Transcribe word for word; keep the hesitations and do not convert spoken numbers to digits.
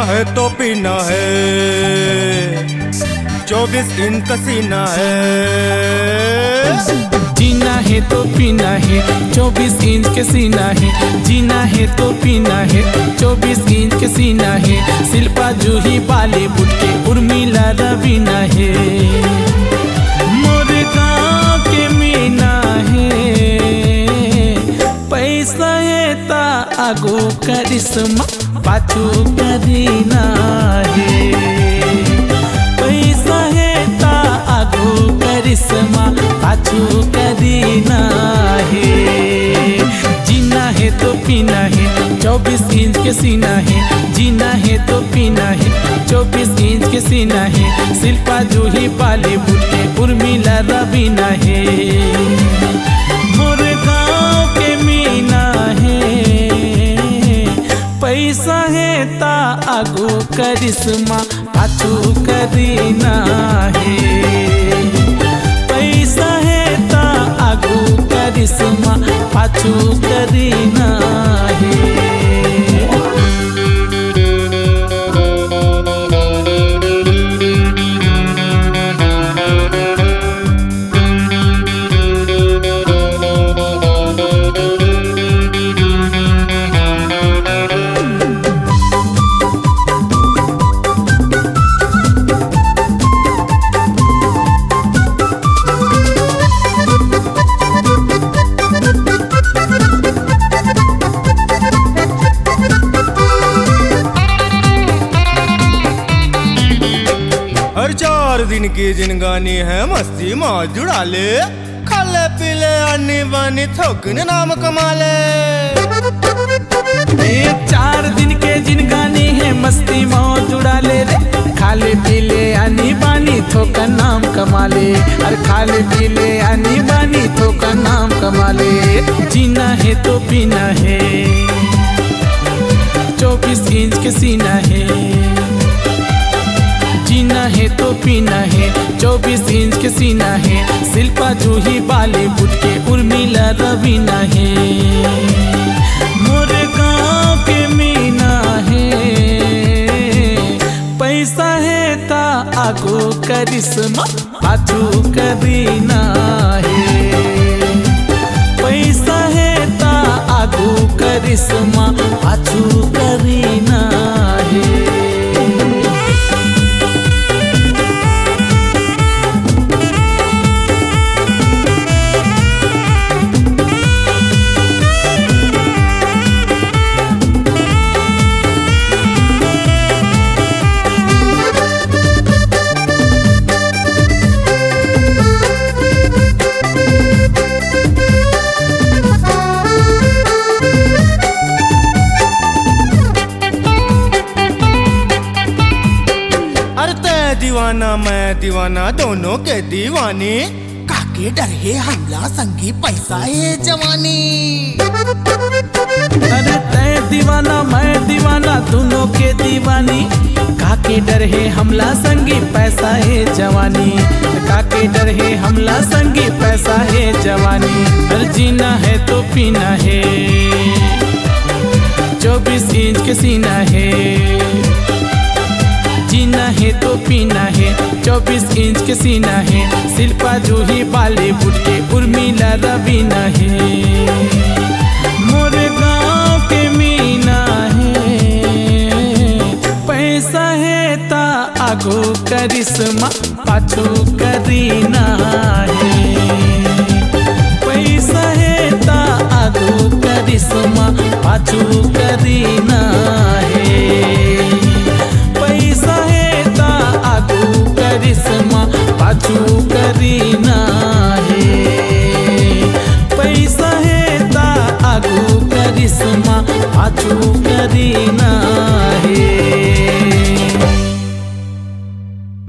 है तो पीना है, चौबीस इंच का सीना है। जीना है तो पीना है, चौबीस इंच के सीना है। जीना है तो पीना है, चौबीस इंच के सीना है। शिल्पा जूही बॉलीवुड के उर्मिला रवीना है। मोर गाँव के मीना है, पैसा है ता आगो करिश्मा पाछू करीना है। पैसा है ता आगो करिश्मा पाछू करीना है। जीना है तो पीना है, चौबीस इंच के सीना है। जीना है तो पीना है, चौबीस इंच के सीना है। शिल्पा जूही बॉलीवुड के उर्मिला रवीना है। मोर गाँव के मीना है, पैसा है ता आगो करिश्मा पाछू करीना है। पैसा है ता आगो करिश्मा पाछू करीना है। हर चार दिन की जिनगानी है मस्ती मौज जुड़ा ले। खाले पीले आनी बानी थोकने नाम कमा ले। ये चार दिन के जिनगानी है मस्ती मौज जुड़ा ले रे। खाले पीले आनी बानी थोका नाम कमा ले। अरे खाले पीले आनी बानी थोका नाम कमा ले। जीना है तो पीना है, चौबीस इंच के सीना है। जीना है तो पीना है, चौबीस इंच के सीना है। शिल्पा जूही बॉलीवुड के उर्मिला रवीना है। मोर गाँव के मीना है, पैसा है ता आगो करिश्मा पाछू करीना है। पैसा है ता आगो करिश्मा पाछू करीना है। दीवाना मैं दीवाना दोनों के दीवानी। काके डर है हमला संगी पैसा है जवानी। अरे तै दीवाना मैं दीवाना दोनों के दीवानी। काके डर है हमला संगी पैसा है जवानी। काके डर है हमला संगी पैसा है जवानी। अरे जीना है तो पीना है, चौबीस इंच के सीना है। जीना है तो पीना है, चौबीस इंच के सीना है। शिल्पा जूही बॉलीवुड के उर्मिला रवीना है। मोर गाँव के मीना है, पैसा है ता आगो करिश्मा पाछू करीना है। पैसा है ता आगो करिश्मा पाछू करीना है। पैसा है ता आगो करिश्मा पाछू करीना।